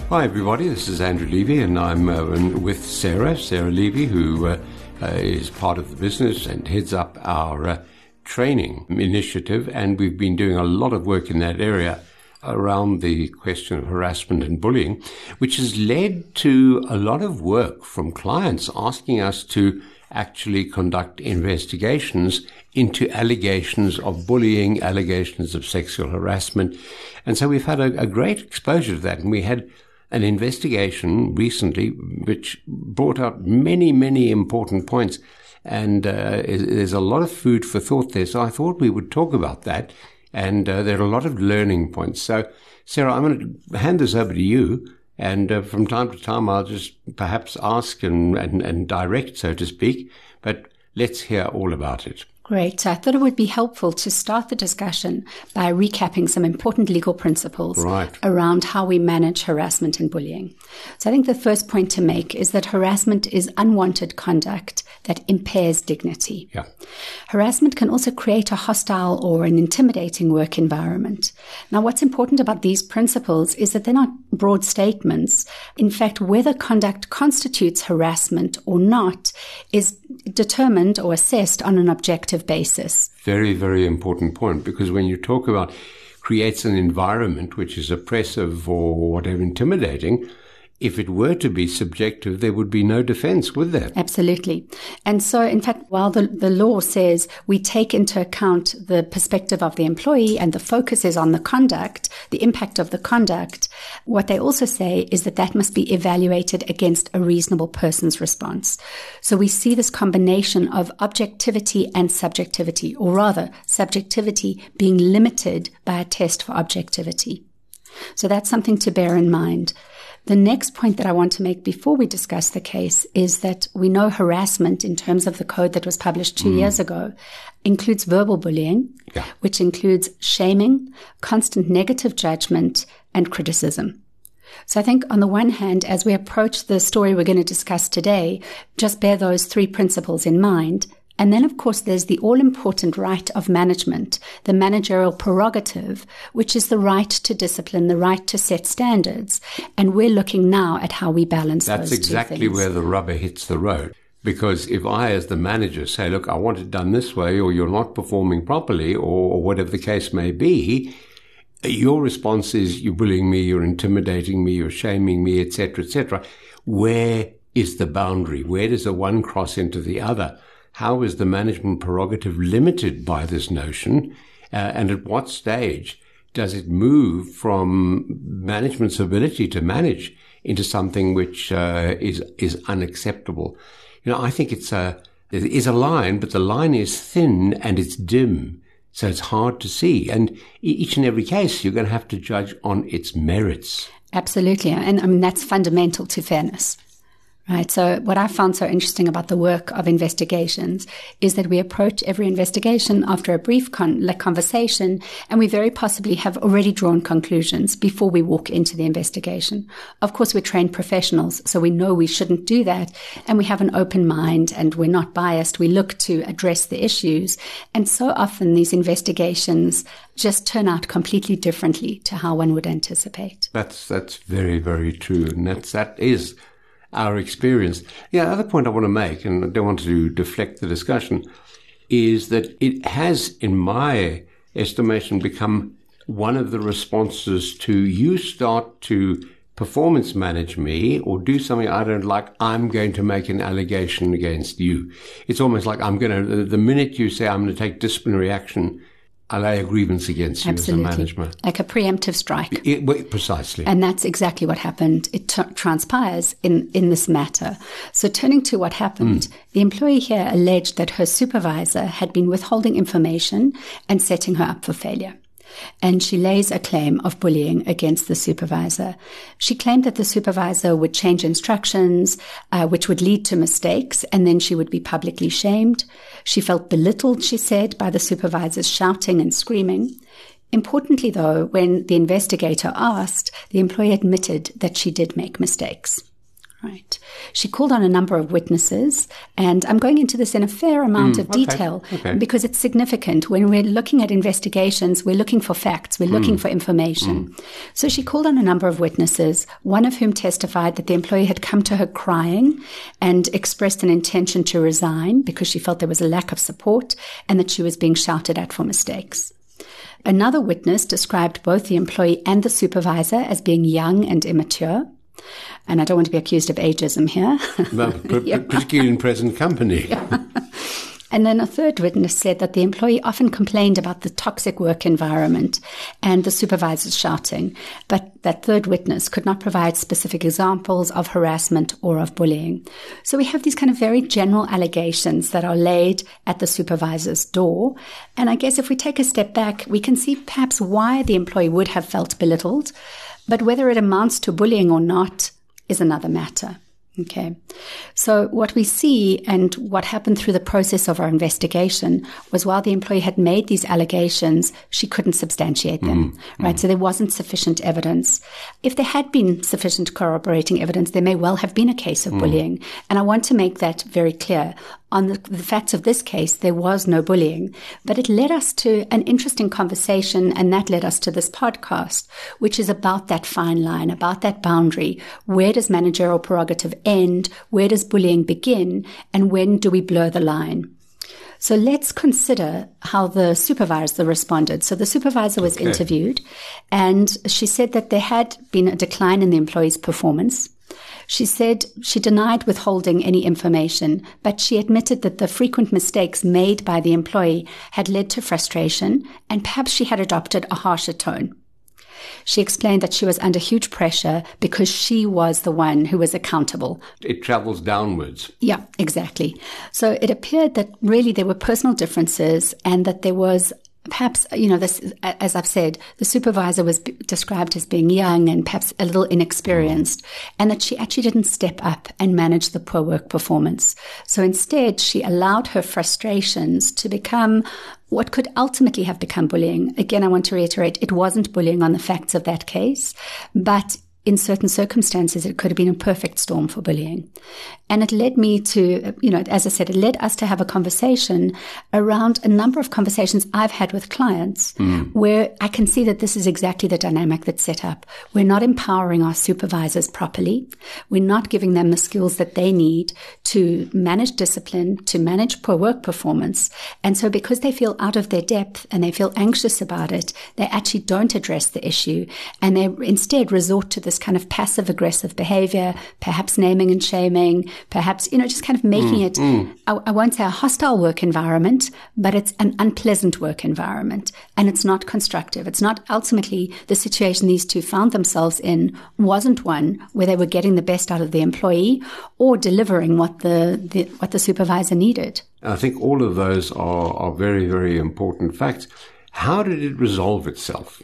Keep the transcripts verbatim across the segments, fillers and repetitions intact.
Hi everybody, this is Andrew Levy and I'm uh, with Sarah, Sarah Levy, who uh, uh, is part of the business and heads up our uh, training initiative, and we've been doing a lot of work in that area around the question of harassment and bullying, which has led to a lot of work from clients asking us to actually conduct investigations into allegations of bullying, allegations of sexual harassment. And so we've had a, a great exposure to that, and we had an investigation recently which brought out many, many important points, and uh, there's a lot of food for thought there. So I thought we would talk about that, and uh, there are a lot of learning points. So, Sarah, I'm going to hand this over to you, and uh, from time to time I'll just perhaps ask and, and, and direct, so to speak, but let's hear all about it. Great. So I thought it would be helpful to start the discussion by recapping some important legal principles right. around how we manage harassment and bullying. So I think the first point to make is that harassment is unwanted conduct that impairs dignity. Yeah. Harassment can also create a hostile or an intimidating work environment. Now, what's important about these principles is that they're not broad statements. In fact, whether conduct constitutes harassment or not is determined or assessed on an objective basis. Very, very important point, because when you talk about creates an environment which is oppressive or whatever, intimidating, if it were to be subjective, there would be no defense, would there? Absolutely. And so, in fact, while the, the law says we take into account the perspective of the employee and the focus is on the conduct, the impact of the conduct, what they also say is that that must be evaluated against a reasonable person's response. So we see this combination of objectivity and subjectivity, or rather, subjectivity being limited by a test for objectivity. So that's something to bear in mind. The next point that I want to make before we discuss the case is that we know harassment, in terms of the code that was published two mm. years ago, includes verbal bullying, yeah. which includes shaming, constant negative judgment, and criticism. So I think on the one hand, as we approach the story we're going to discuss today, just bear those three principles in mind. And then, of course, there's the all-important right of management, the managerial prerogative, which is the right to discipline, the right to set standards. And we're looking now at how we balance That's those two things. That's exactly where the rubber hits the road. Because if I, as the manager, say, look, I want it done this way, or you're not performing properly, or, or whatever the case may be, your response is you're bullying me, you're intimidating me, you're shaming me, et cetera, et cetera. Where is the boundary? Where does the one cross into the other? How is the management prerogative limited by this notion? Uh, and at what stage does it move from management's ability to manage into something which uh, is is unacceptable? You know, I think it's a, there is a line, but the line is thin and it's dim. So it's hard to see. And each and every case, you're going to have to judge on its merits. Absolutely. And I mean, that's fundamental to fairness. Right. So what I found so interesting about the work of investigations is that we approach every investigation after a brief con- like conversation, and we very possibly have already drawn conclusions before we walk into the investigation. Of course, we're trained professionals, so we know we shouldn't do that, and we have an open mind and we're not biased. We look to address the issues. And so often these investigations just turn out completely differently to how one would anticipate. That's, that's very, very true. And that's, that is our experience. Yeah, the other point I want to make, and I don't want to deflect the discussion, is that it has, in my estimation, become one of the responses to you start to performance manage me or do something I don't like, I'm going to make an allegation against you. It's almost like I'm going to, the minute you say I'm going to take disciplinary action, I lay a grievance against you Absolutely. as a manager. Like a preemptive strike. It, well, precisely. And that's exactly what happened. It t- transpires in, in this matter. So turning to what happened, mm. the employee here alleged that her supervisor had been withholding information and setting her up for failure. And she lays a claim of bullying against the supervisor. She claimed that the supervisor would change instructions, uh, which would lead to mistakes, and then she would be publicly shamed. She felt belittled, she said, by the supervisor's shouting and screaming. Importantly, though, when the investigator asked, the employee admitted that she did make mistakes. Right. She called on a number of witnesses, and I'm going into this in a fair amount mm, of detail okay, okay. because it's significant. When we're looking at investigations, we're looking for facts, we're looking mm. for information. Mm. So she called on a number of witnesses, one of whom testified that the employee had come to her crying and expressed an intention to resign because she felt there was a lack of support and that she was being shouted at for mistakes. Another witness described both the employee and the supervisor as being young and immature. And I don't want to be accused of ageism here. Well, p- yeah. particularly in present company. Yeah. And then a third witness said that the employee often complained about the toxic work environment and the supervisors shouting. But that third witness could not provide specific examples of harassment or of bullying. So we have these kind of very general allegations that are laid at the supervisor's door. And I guess if we take a step back, we can see perhaps why the employee would have felt belittled. But whether it amounts to bullying or not is another matter. Okay. So what we see and what happened through the process of our investigation was while the employee had made these allegations, she couldn't substantiate them, mm-hmm. right? So there wasn't sufficient evidence. If there had been sufficient corroborating evidence, there may well have been a case of mm. bullying. And I want to make that very clear. On the, the facts of this case, there was no bullying, but it led us to an interesting conversation, and that led us to this podcast, which is about that fine line, about that boundary. Where does managerial prerogative end? Where does bullying begin? And when do we blur the line? So let's consider how the supervisor responded. So the supervisor was okay. interviewed, and she said that there had been a decline in the employee's performance. She said she denied withholding any information, but she admitted that the frequent mistakes made by the employee had led to frustration, and perhaps she had adopted a harsher tone. She explained that she was under huge pressure because she was the one who was accountable. It travels downwards. Yeah, exactly. So it appeared that really there were personal differences and that there was perhaps, you know, this, as I've said, the supervisor was b- described as being young and perhaps a little inexperienced, and that she actually didn't step up and manage the poor work performance. So instead, she allowed her frustrations to become what could ultimately have become bullying. Again, I want to reiterate, it wasn't bullying on the facts of that case, but in certain circumstances, it could have been a perfect storm for bullying. And it led me to, you know, as I said, it led us to have a conversation around a number of conversations I've had with clients mm. where I can see that this is exactly the dynamic that's set up. We're not empowering our supervisors properly. We're not giving them the skills that they need to manage discipline, to manage poor work performance. And so because they feel out of their depth and they feel anxious about it, they actually don't address the issue, and they instead resort to this kind of passive aggressive behavior, perhaps naming and shaming, perhaps, you know, just kind of making mm, it, mm. I, I won't say a hostile work environment, but it's an unpleasant work environment, and it's not constructive. It's not ultimately the situation these two found themselves in wasn't one where they were getting the best out of the employee or delivering what the, the what the supervisor needed. I think all of those are, are very, very important facts. How did it resolve itself?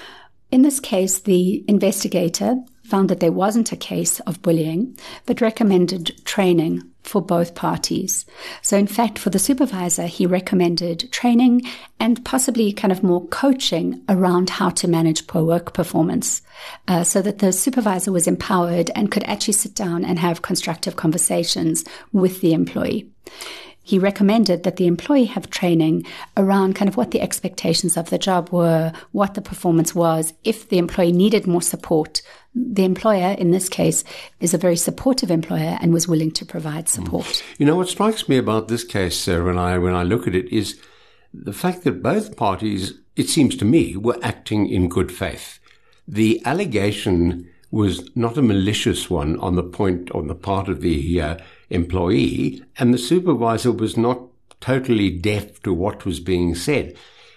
In this case, the investigator found that there wasn't a case of bullying, but recommended training for both parties. So in fact, for the supervisor, he recommended training and possibly kind of more coaching around how to manage poor work performance, uh, so that the supervisor was empowered and could actually sit down and have constructive conversations with the employee. He recommended that the employee have training around kind of what the expectations of the job were, what the performance was. If the employee needed more support, the employer, in this case, is a very supportive employer and was willing to provide support. You know, what strikes me about this case, Sarah, when I, when I look at it, is the fact that both parties, it seems to me, were acting in good faith. The allegation was not a malicious one on the point, on the part of the uh, employee, and the supervisor was not totally deaf to what was being said.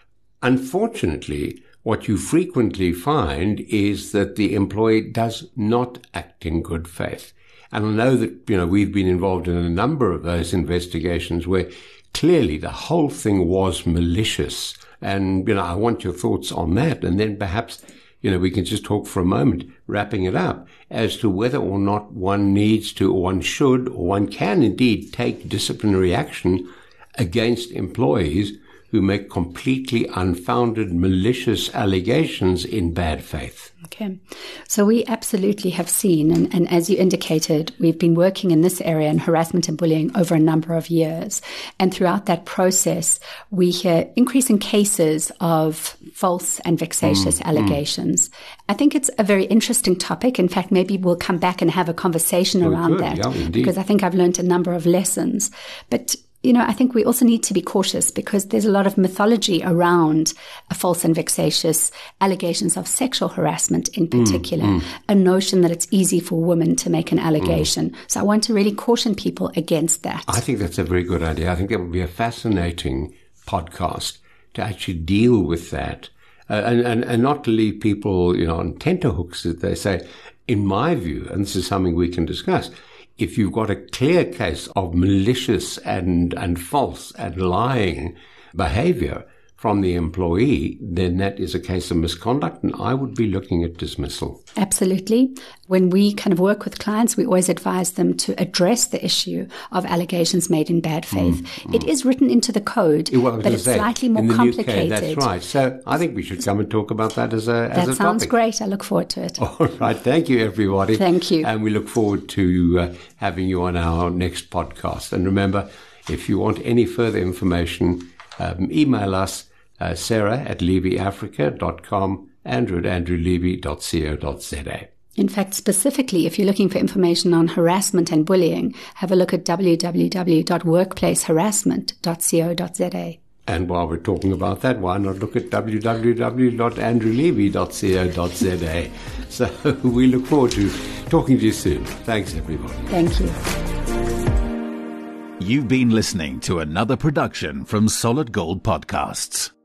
Unfortunately, what you frequently find is that the employee does not act in good faith. And I know that, you know, we've been involved in a number of those investigations where clearly the whole thing was malicious. And, you know, I want your thoughts on that. And then perhaps, you know, we can just talk for a moment, wrapping it up, as to whether or not one needs to, or one should, or one can indeed take disciplinary action against employees who make completely unfounded, malicious allegations in bad faith. Okay. So we absolutely have seen, and, and as you indicated, we've been working in this area in harassment and bullying over a number of years. And throughout that process, we hear increasing cases of false and vexatious mm, allegations. Mm. I think it's a very interesting topic. In fact, maybe we'll come back and have a conversation Well, around good. that, Yeah, because I think I've learned a number of lessons. But you know, I think we also need to be cautious because there's a lot of mythology around a false and vexatious allegations of sexual harassment in particular, mm, mm. a notion that it's easy for women to make an allegation. Mm. So I want to really caution people against that. I think that's a very good idea. I think it would be a fascinating podcast to actually deal with that uh, and, and, and not to leave people, you know, on tenterhooks, as they say. In my view, and this is something we can discuss, if you've got a clear case of malicious and, and false and lying behavior from the employee, then that is a case of misconduct, and I would be looking at dismissal. Absolutely. When we kind of work with clients, we always advise them to address the issue of allegations made in bad faith. Mm, it mm. is written into the code, well, but it's say, slightly more in the complicated. U K, that's right. So I think we should come and talk about that as a, as that a topic. That sounds great. I look forward to it. All right. Thank you, everybody. Thank you. And we look forward to uh, having you on our next podcast. And remember, if you want any further information, um, email us. Uh, Sarah at levy africa dot com, Andrew at andrew levy dot co dot za. In fact, specifically, if you're looking for information on harassment and bullying, have a look at w w w dot workplace harassment dot co dot za. And while we're talking about that, why not look at w w w dot andrew levy dot co dot za. So we look forward to talking to you soon. Thanks, everybody. Thank you. You've been listening to another production from Solid Gold Podcasts.